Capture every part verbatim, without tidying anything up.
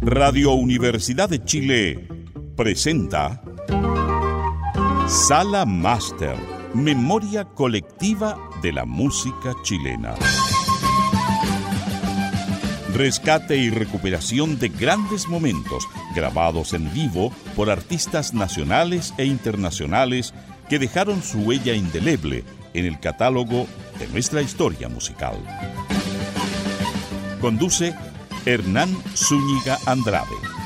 Radio Universidad de Chile presenta Sala Máster, memoria colectiva de la música chilena. Rescate y recuperación de grandes momentos grabados en vivo por artistas nacionales e internacionales que dejaron su huella indeleble en el catálogo de nuestra historia musical. Conduce Hernán Zúñiga Andrade.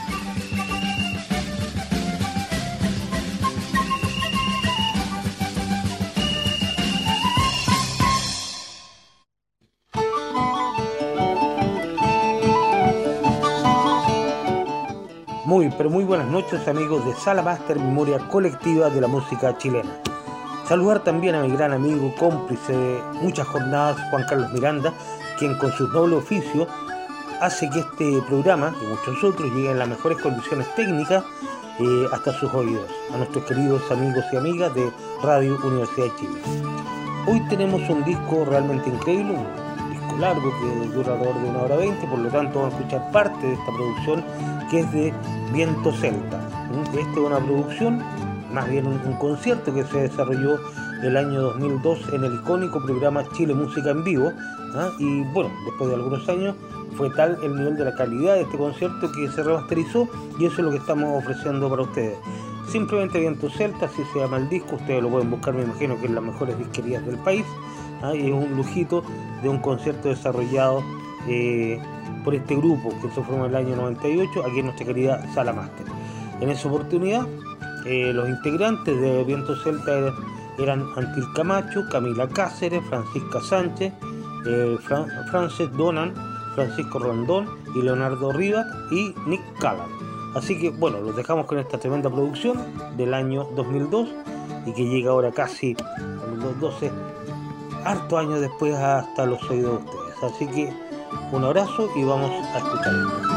Muy, pero muy buenas noches, amigos de Sala Máster, memoria colectiva de la música chilena. Saludar también a mi gran amigo, cómplice de muchas jornadas, Juan Carlos Miranda, quien con su noble oficio hace que este programa y muchos otros lleguen en las mejores condiciones técnicas eh, hasta sus oídos, a nuestros queridos amigos y amigas de Radio Universidad de Chile. Hoy tenemos un disco realmente increíble, un disco largo que dura alrededor de una hora veinte, por lo tanto vamos a escuchar parte de esta producción que es de Viento Celta. Esta es una producción, más bien un, un concierto que se desarrolló el año dos mil dos en el icónico programa Chile Música en Vivo, ¿ah? Y bueno, después de algunos años fue tal el nivel de la calidad de este concierto que se remasterizó, y eso es lo que estamos ofreciendo para ustedes. Simplemente Viento Celta, así se llama el disco, ustedes lo pueden buscar, me imagino que en las mejores disquerías del país, ¿ah? Y es un lujito de un concierto desarrollado eh, por este grupo que se formó en el año noventa y ocho aquí en nuestra querida Sala Máster. En esa oportunidad eh, los integrantes de Viento Celta eran, eran Antil Camacho, Camila Cáceres, Francisca Sánchez, eh, Fran, Frances Donan, Francisco Rondón y Leonardo Rivas y Nick Callan. Así que bueno, los dejamos con esta tremenda producción del año dos mil dos y que llega ahora casi a los doce, hartos años después, hasta los oídos de ustedes. Así que un abrazo y vamos a escuchar esto.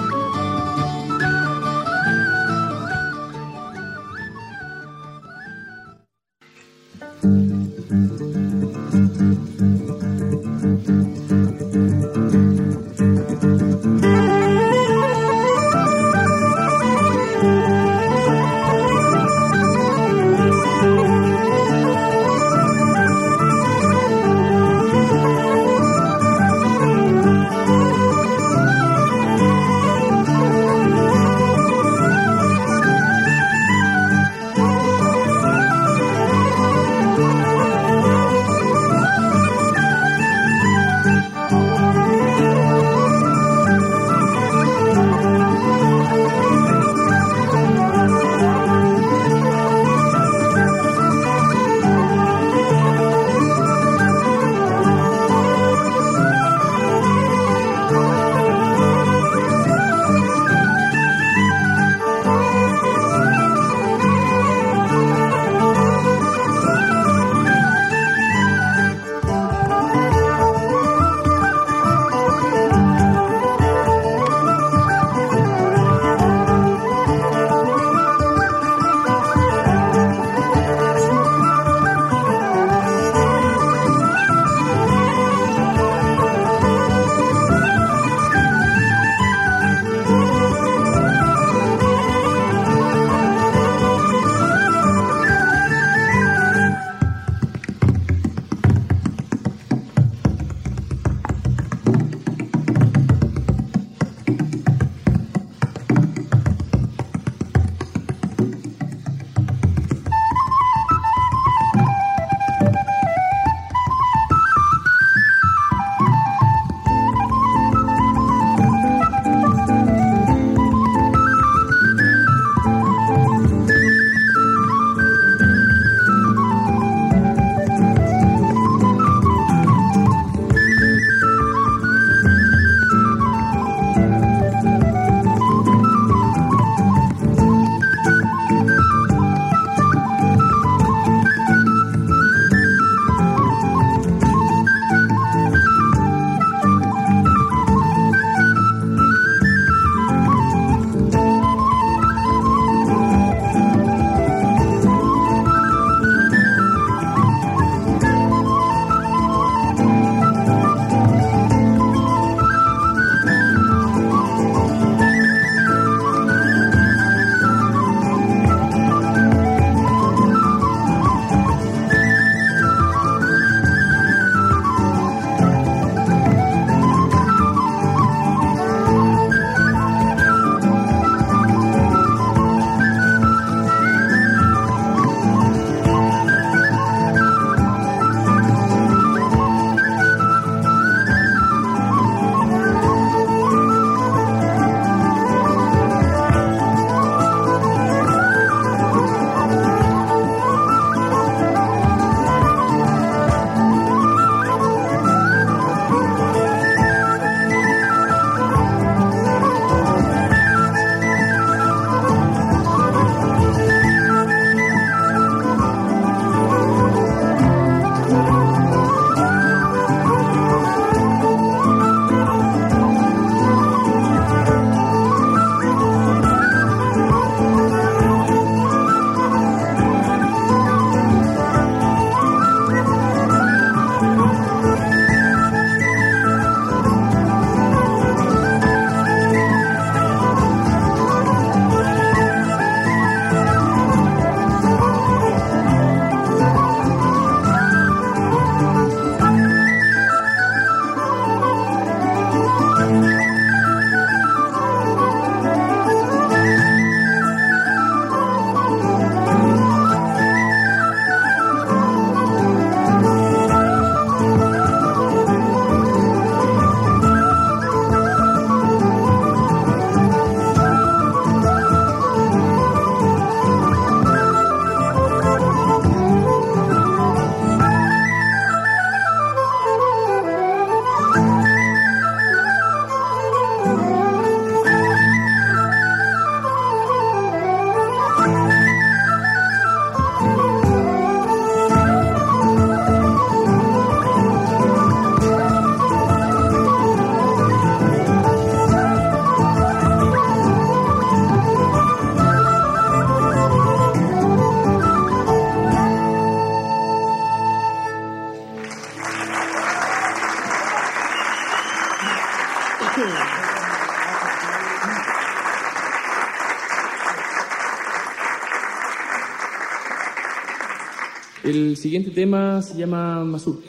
Thank El siguiente tema se llama Mazurka.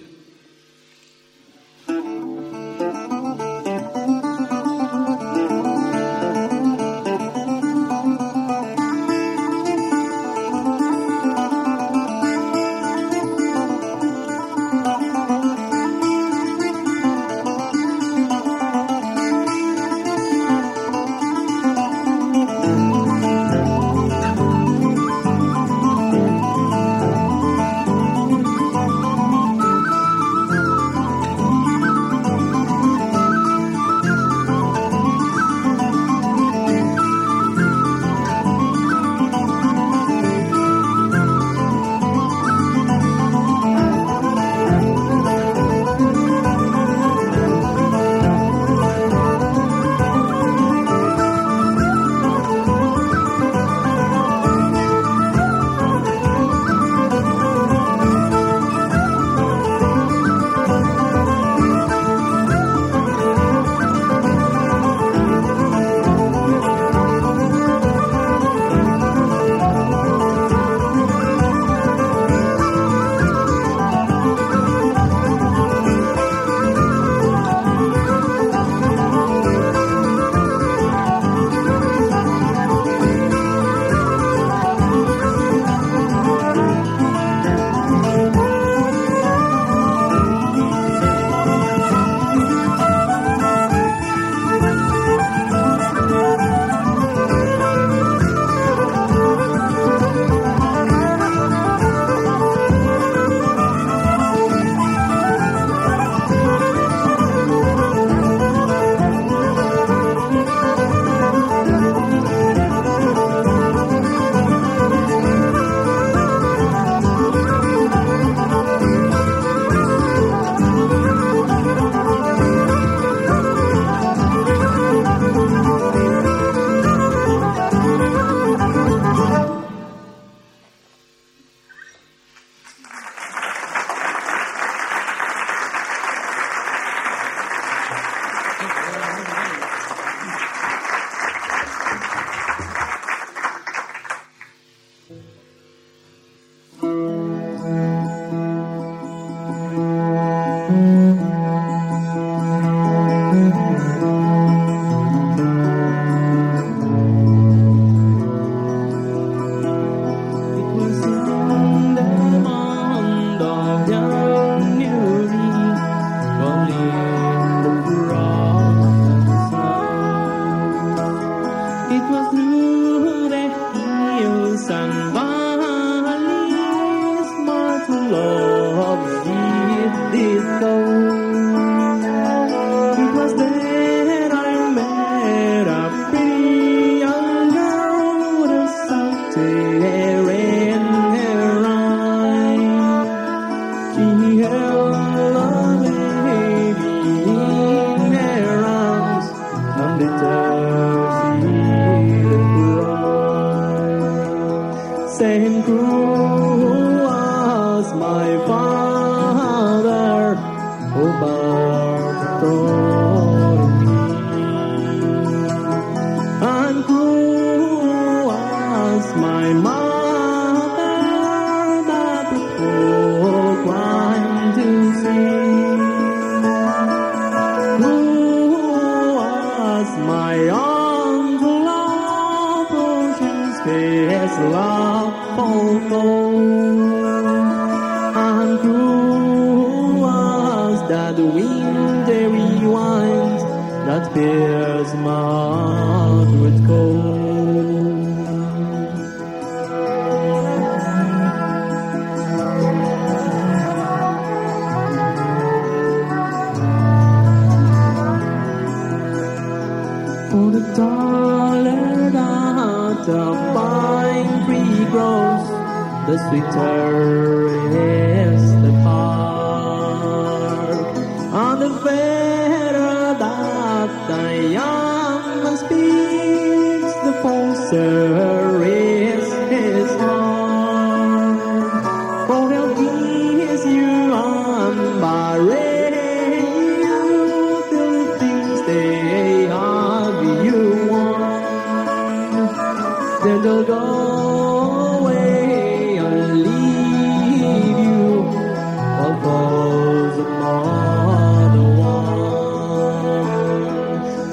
Then they'll go away and leave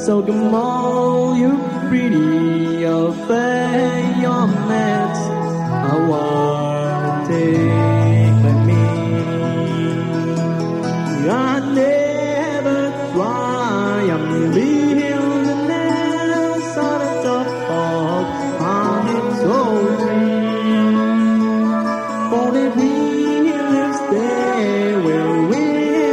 So come on, you pretty affair, your mess. I want to take by me. I never try, I'm leaving the nest on the top of honey's old tree. For the bee lives there where we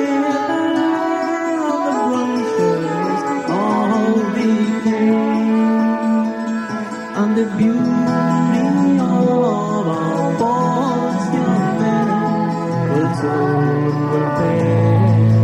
on the branches all decay. And the beauty of our false young men will soon will fade.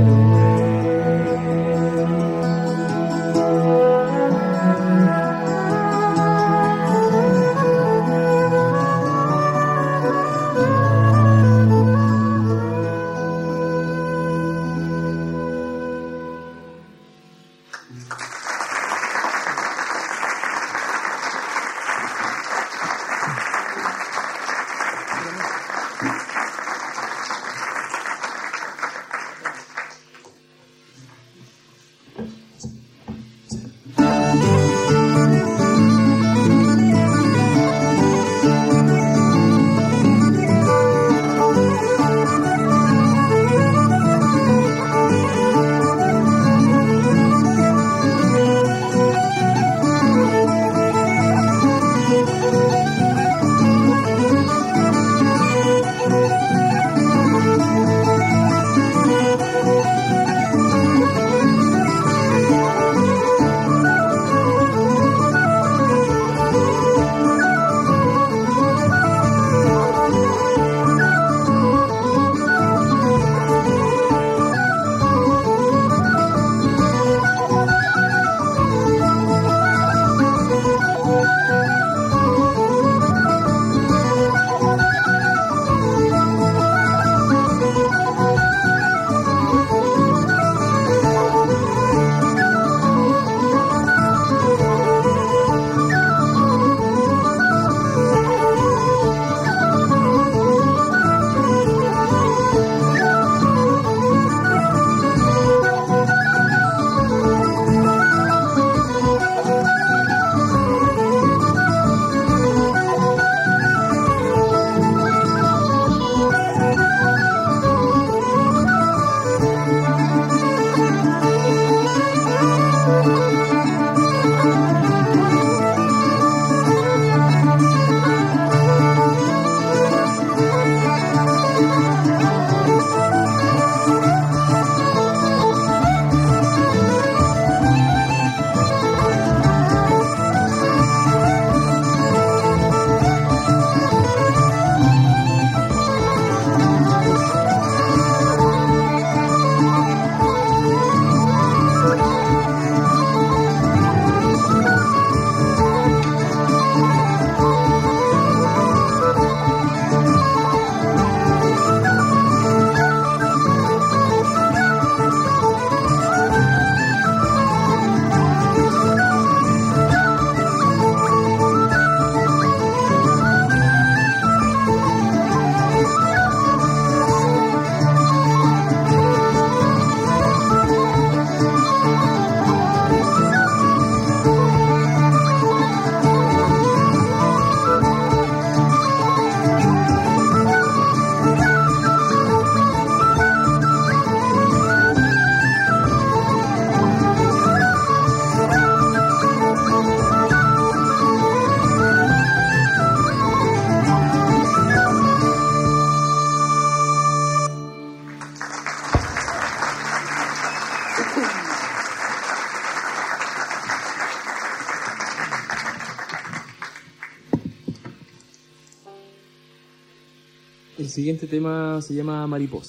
El siguiente tema se llama Mariposa.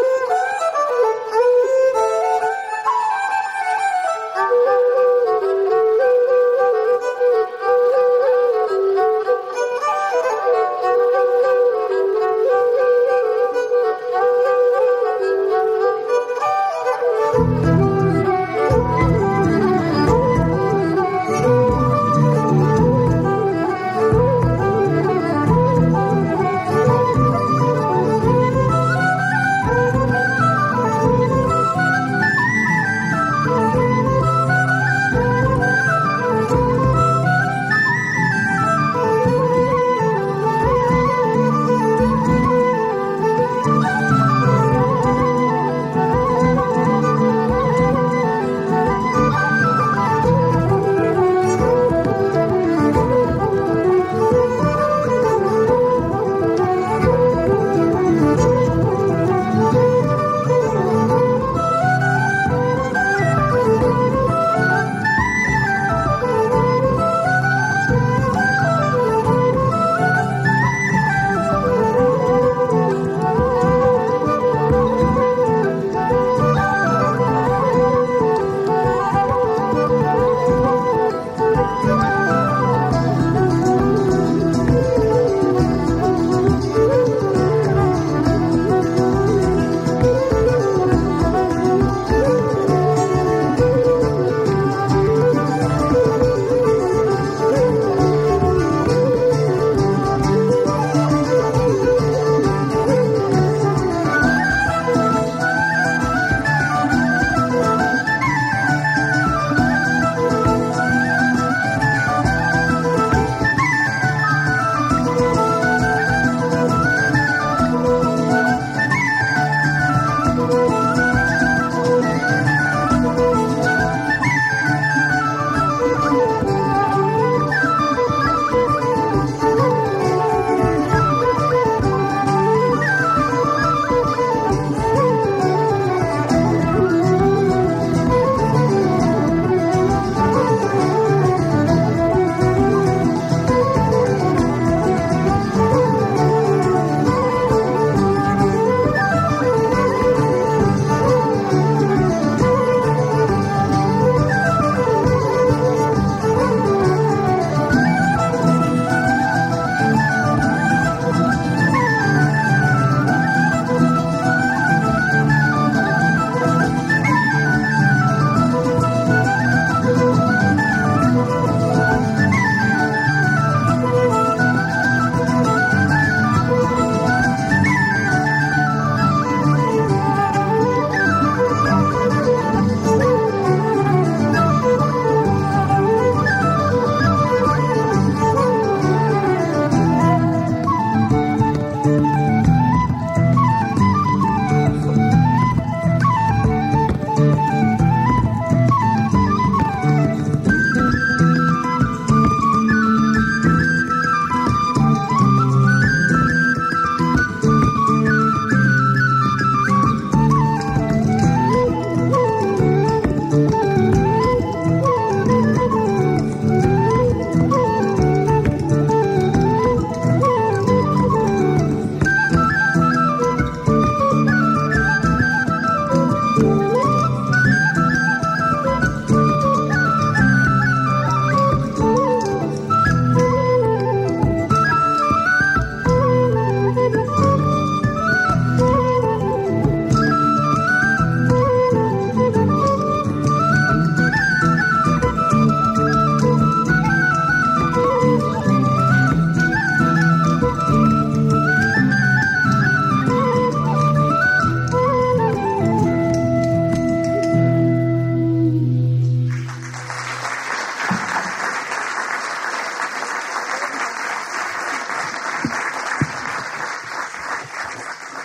Thank you.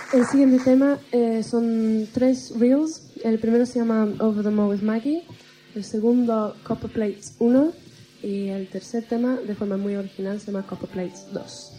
El siguiente tema eh, son tres reels. El primero se llama Over the Moor with Maggie, el segundo Copper Plates uno y el tercer tema, de forma muy original, se llama Copper Plates dos.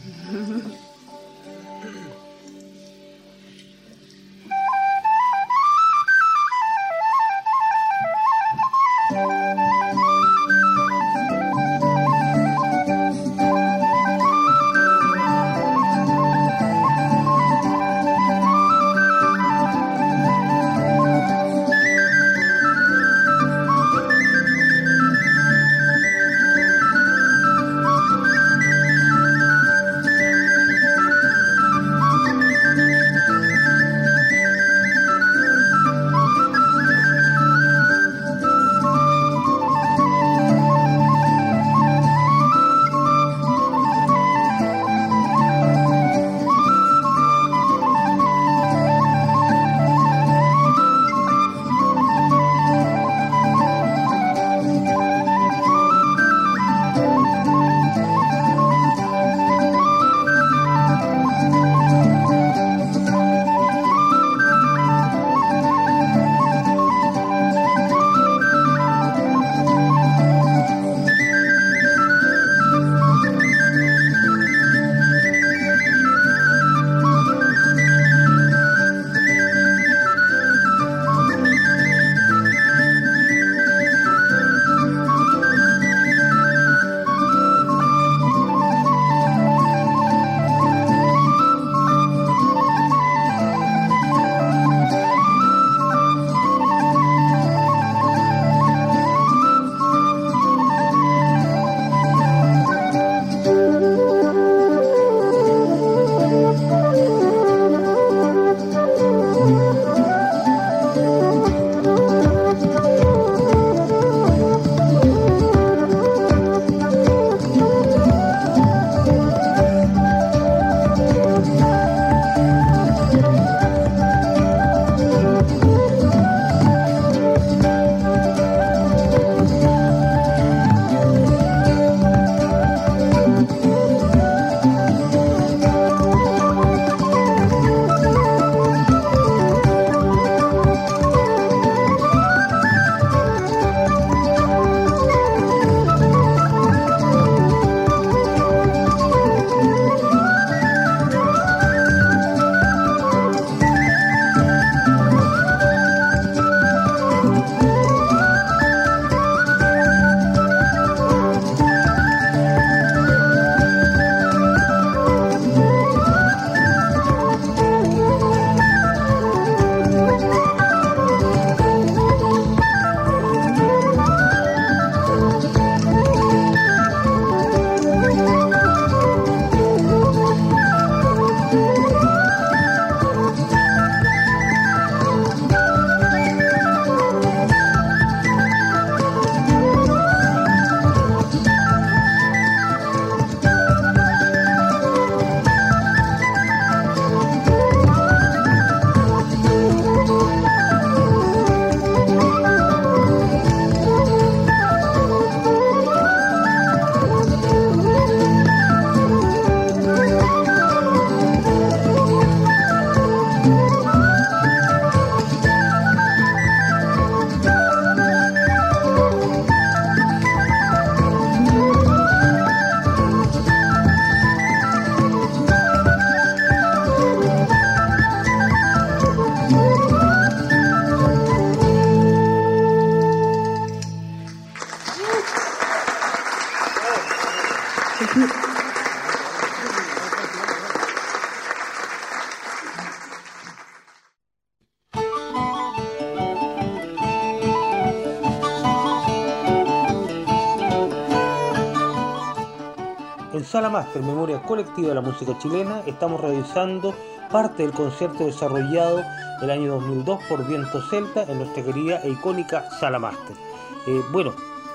En Sala Máster, Memoria Colectiva de la Música Chilena, estamos realizando parte del concierto desarrollado el año dos mil dos por Viento Celta en nuestra querida e icónica Sala Máster. Eh, bueno,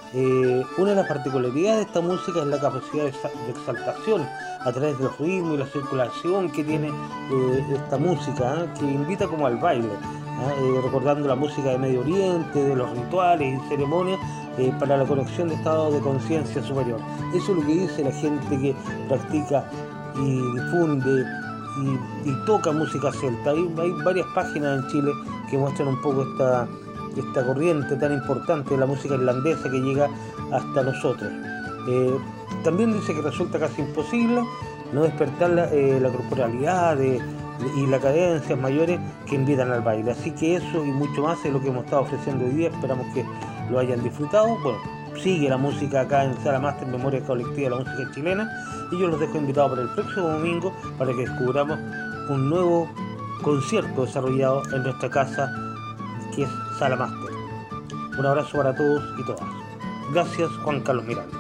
eh, una de las particularidades de esta música es la capacidad de, de exaltación a través de los ritmos y la circulación que tiene eh, esta música, ¿eh? que invita como al baile, ¿eh? Eh, recordando la música de Medio Oriente, de los rituales y ceremonias, Eh, para la conexión de estados de conciencia superior. Eso es lo que dice la gente que practica y difunde y, y toca música celta. Hay, hay varias páginas en Chile que muestran un poco esta, esta corriente tan importante de la música irlandesa que llega hasta nosotros. Eh, también dice que resulta casi imposible no despertar la, eh, la corporalidad de, de, y las cadencias mayores que invitan al baile. Así que eso y mucho más es lo que hemos estado ofreciendo hoy día. Esperamos que lo hayan disfrutado. Bueno, sigue la música acá en Sala Máster Memoria Colectiva de la Música Chilena, y yo los dejo invitados para el próximo domingo para que descubramos un nuevo concierto desarrollado en nuestra casa, que es Sala Máster. Un abrazo para todos y todas. Gracias, Juan Carlos Miranda.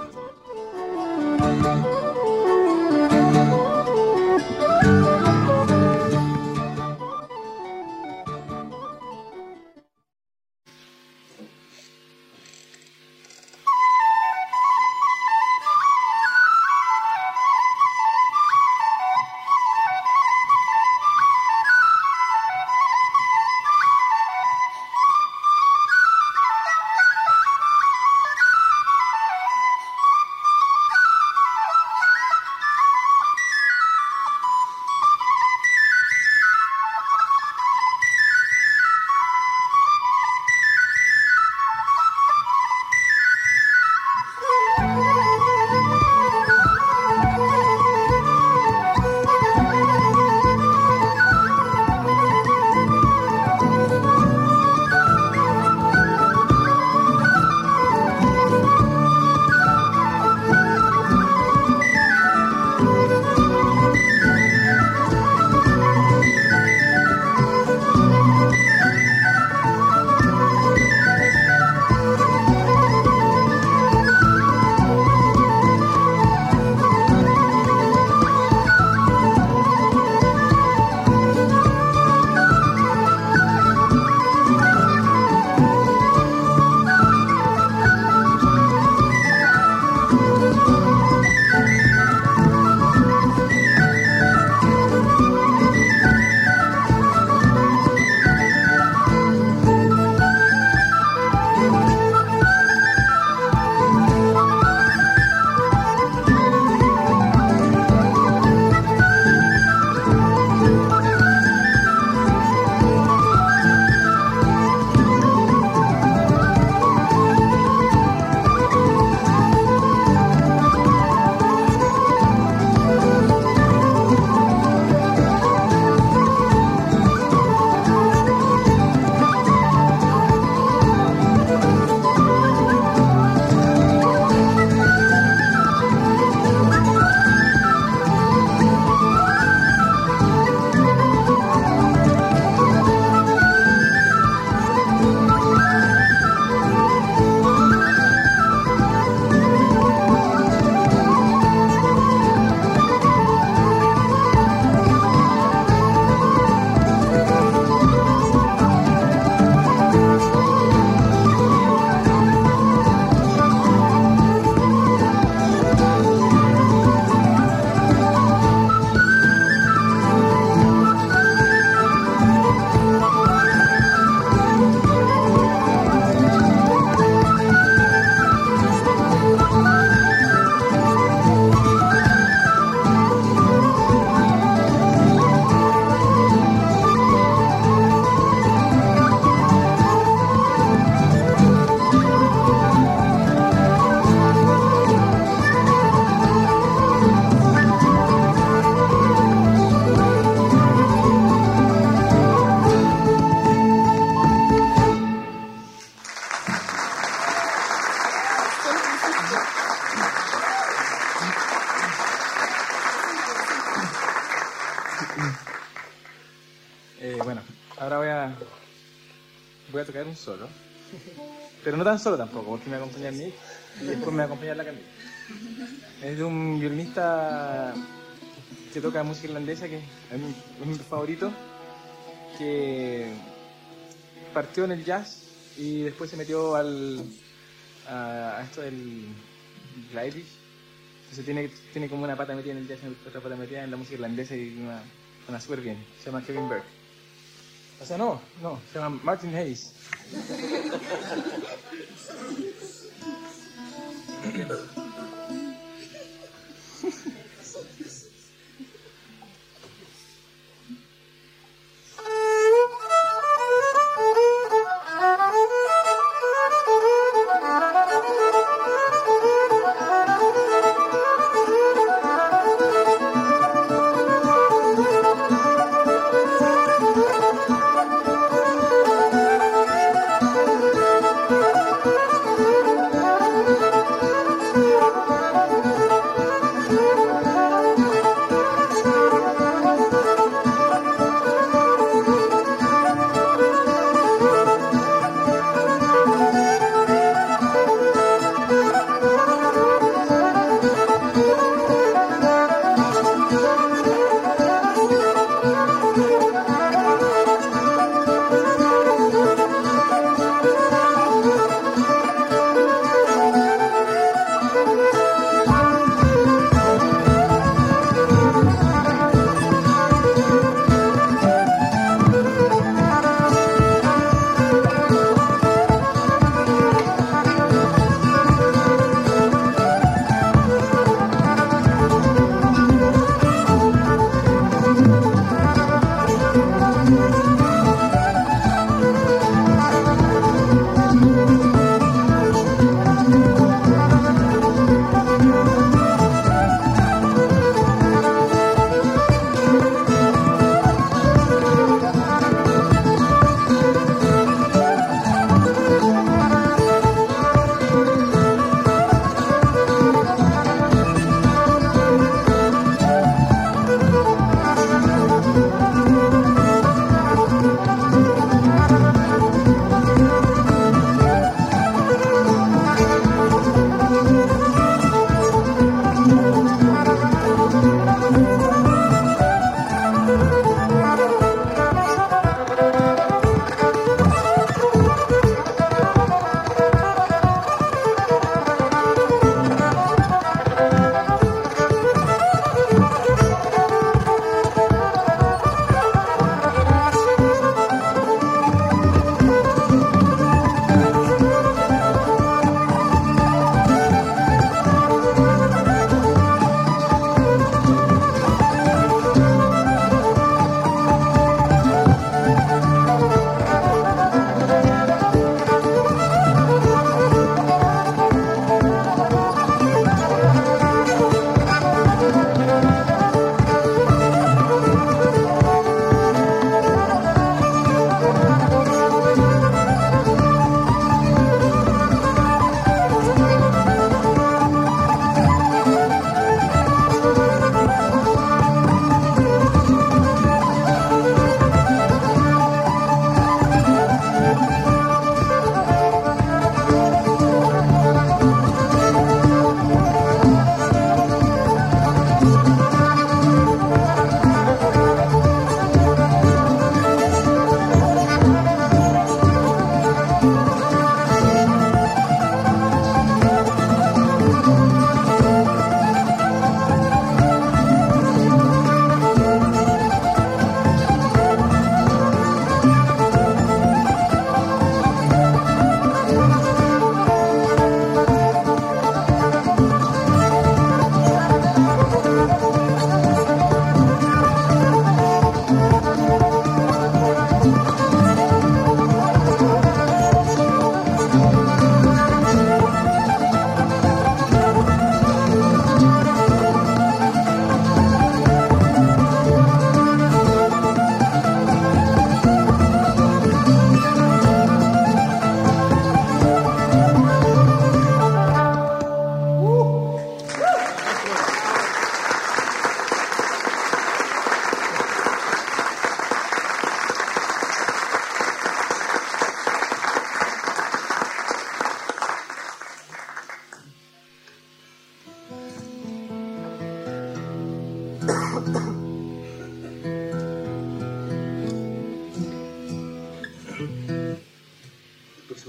Eh, bueno, ahora voy a voy a tocar un solo, pero no tan solo tampoco, porque me acompaña Nick y después me va a acompañar la Camila. Es de un violinista que toca música irlandesa, que es mi, es mi favorito, que partió en el jazz y después se metió al a, a esto del Irish. Entonces tiene, tiene como una pata metida en el jazz y otra pata metida en la música irlandesa y una, una súper bien. Se llama Kevin Burke. O sea, no, no, se llama Martin Hayes.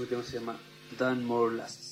Este tema se llama Dan More Lasts.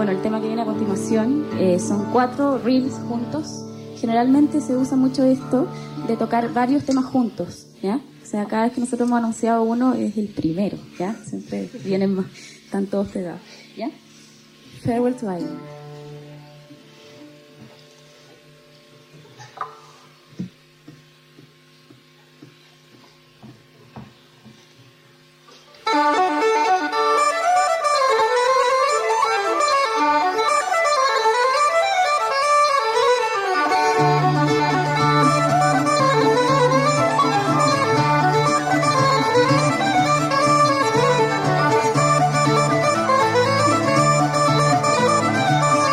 bueno, el tema que viene a continuación eh, son cuatro reels juntos. Generalmente se usa mucho esto de tocar varios temas juntos, ¿ya? O sea, cada vez que nosotros hemos anunciado uno es el primero, ¿ya? Siempre vienen más, están todos pegados, ¿ya? Farewell to Island. Thank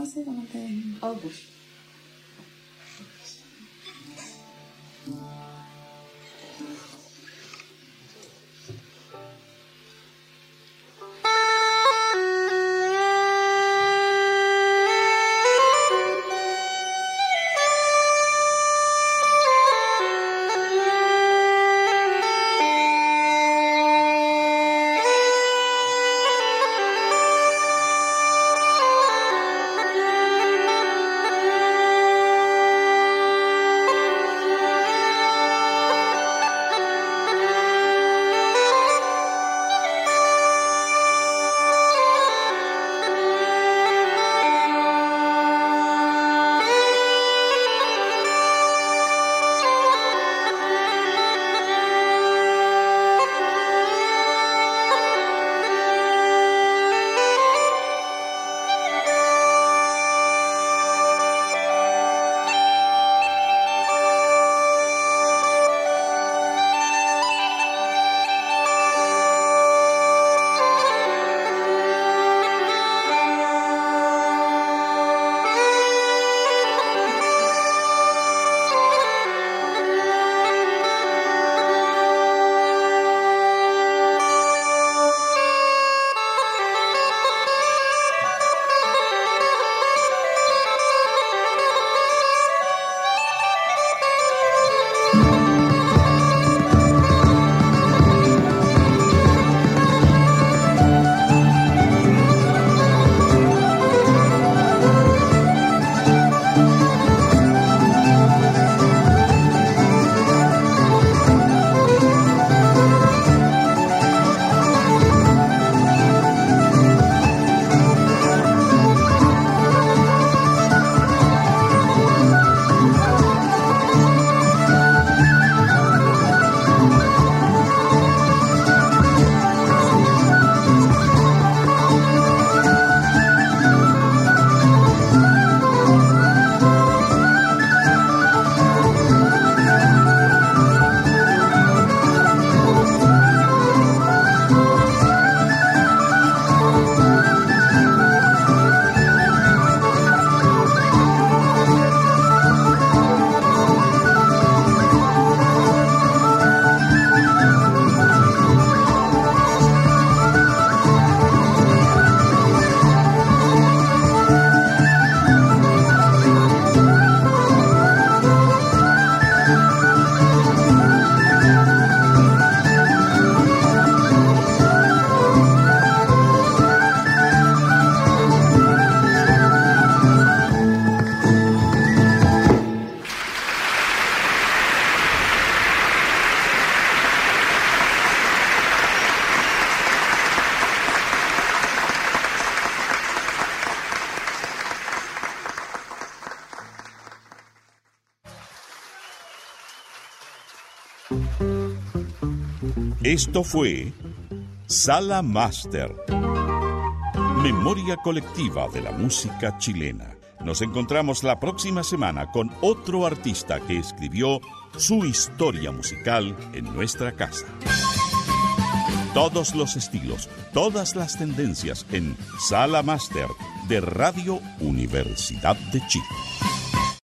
conoce, como de August. Esto fue Sala Máster, memoria colectiva de la música chilena. Nos encontramos la próxima semana con otro artista que escribió su historia musical en nuestra casa. Todos los estilos, todas las tendencias en Sala Máster de Radio Universidad de Chile.